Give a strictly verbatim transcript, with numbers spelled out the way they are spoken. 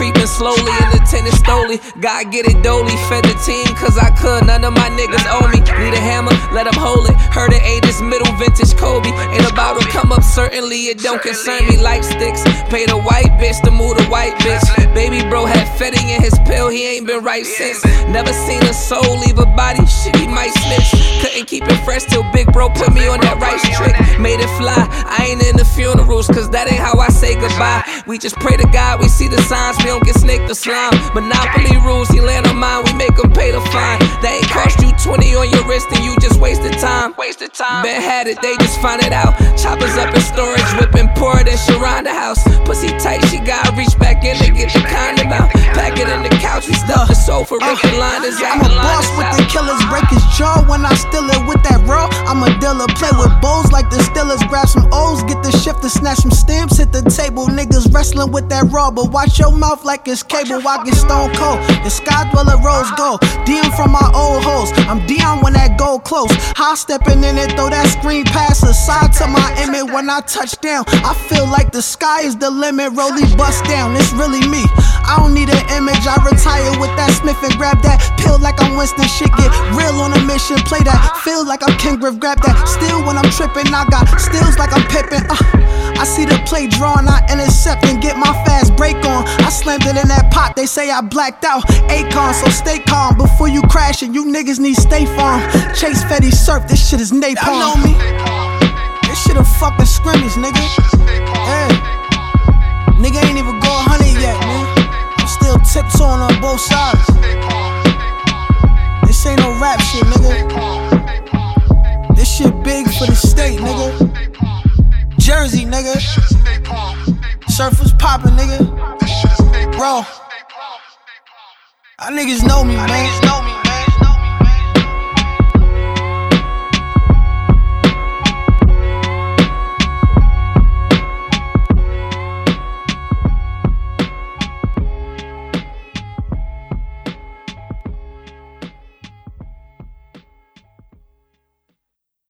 creeping slowly in the tennis stoley. God get it dolly, fed the team cause I could, none of my niggas owe me. Need a hammer, let them hold it. Heard it ain't this middle vintage Kobe. Ain't about to come up, certainly it don't concern me. Light sticks, paid a white bitch to move the white bitch. Baby bro had Fetty in his pill, he ain't been right since. Never seen a soul leave a body, shit he might snitch. Couldn't keep it fresh till big bro put me on that rice trick. Made it fly, I ain't in the funerals cause that ain't how I say goodbye. We just pray to God, we see the signs, we don't get snaked or slime. Monopoly rules, he land on mine, we make him pay the fine. They ain't cost you twenty on your wrist and you just wasted time. Wasted time. Ben had it, they just find it out. Choppers up in storage, whipping pour it in Sharonda house. Pussy tight, she gotta reach back in to get the condom out. Pack it in the couch, we stuff the sofa, rip the line is out. I'm a boss with the killers, break his jaw when I steal it with that raw. I'm a dealer, play with bowls like the Steelers. Grab some O's, get the shift to snatch some stamps, hit the table. Niggas wrestling with that raw, but watch your mouth like it's cable. I get stone cold, the sky dweller rose gold. D M from my old hoes, I'm Dion when that go close. High stepping in it, throw that screen pass aside to my image. When I touch down, I feel like the sky is the limit. Rollie bust down, it's really me. I don't need an image, I retire with that Smith and grab that pill like I'm Winston. Shit get real on a mission, play that. Feel like I'm Ken Griff, grab that. Still when I'm tripping, I got stills like I'm Pippin. Uh, I see the play drawn, I intercept and get my fast break on. I slammed it in that pot, they say I blacked out. Akon, so stay calm before you crash and you niggas need State Farm. Chase Fetty surf, this shit is napalm. Y'all know me. This shit a fucking scrimmage, nigga. Yeah. Nigga ain't even go one hundred yet, man. I'm still tiptoeing on both sides. This ain't no rap shit, nigga. This shit big for the state, nigga. Jersey, nigga. Surfers poppin', nigga. Bro. Y'all niggas know me, man.